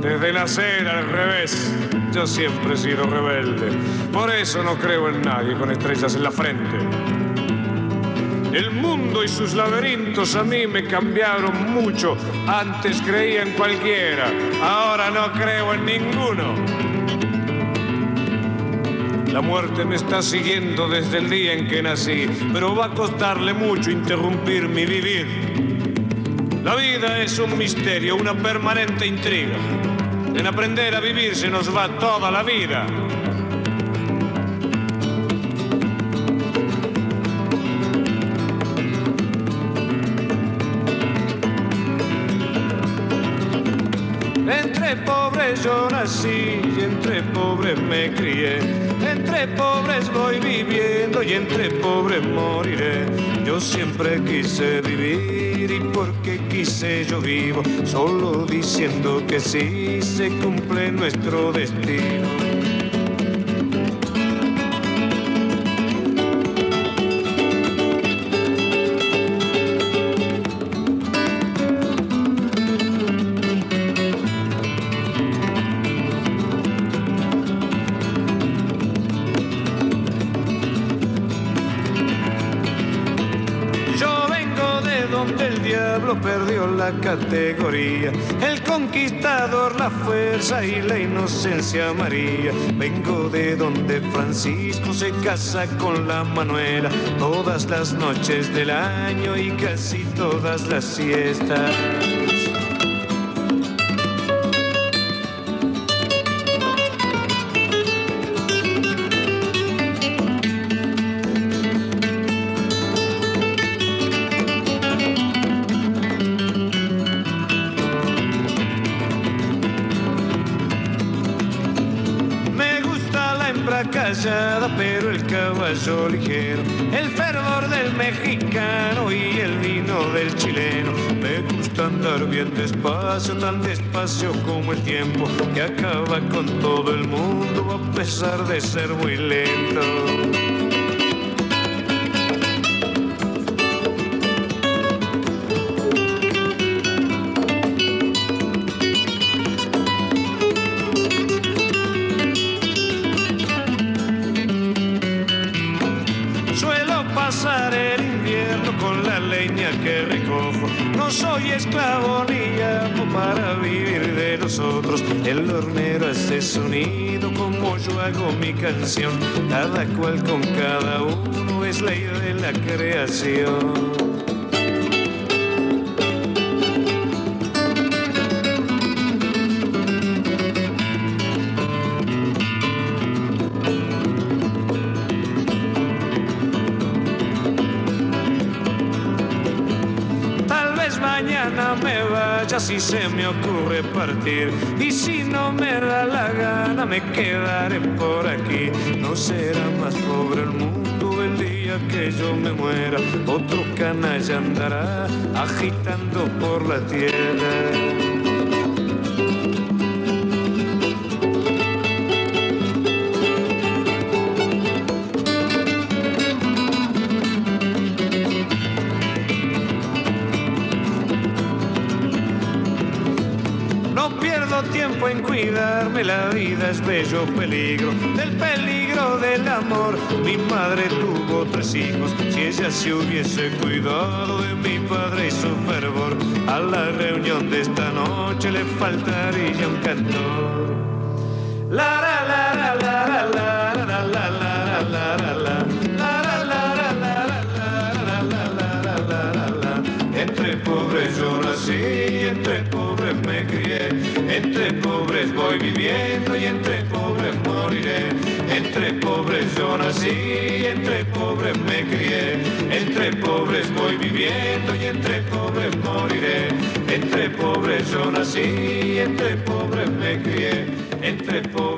Desde nacer al revés, yo siempre he sido rebelde. Por eso no creo en nadie con estrellas en la frente. El mundo y sus laberintos a mí me cambiaron mucho. Antes creía en cualquiera, ahora no creo en ninguno. La muerte me está siguiendo desde el día en que nací, pero va a costarle mucho interrumpir mi vivir. La vida es un misterio, una permanente intriga. En aprender a vivir se nos va toda la vida. Entre pobres yo nací y entre pobres me crié. Entre pobres voy viviendo y entre pobres moriré. Yo siempre quise vivir y porque quise yo vivo, solo diciendo que sí se cumple nuestro destino. Perdió la categoría, el conquistador, la fuerza y la inocencia María. Vengo de donde Francisco se casa con la Manuela todas las noches del año y casi todas las siestas. Pero el caballo ligero, el fervor del mexicano y el vino del chileno. Me gusta andar bien despacio, tan despacio como el tiempo que acaba con todo el mundo a pesar de ser muy lento. Que recojo, no soy esclavo ni llamo para vivir de los otros. El hornero hace sonido como yo hago mi canción. Cada cual con cada uno es ley de la creación. Mañana me vaya si se me ocurre partir, y si no me da la gana me quedaré por aquí. No será más pobre el mundo el día que yo me muera. Otro canalla andará agitando por la tierra. Tiempo en cuidarme, la vida es bello peligro. Del peligro del amor, mi madre tuvo 3 hijos. Si ella se hubiese cuidado de mi padre y su fervor, a la reunión de esta noche le faltaría un cantor. La la la la la la la la la la la la la. Entre pobres yo nací, entre pobres me crié. Entre pobres voy viviendo y entre pobres moriré. Entre pobres yo nací, entre pobres me crié. Entre pobres voy viviendo y entre pobres moriré. Entre pobres yo nací, entre pobres me crié. Entre pobres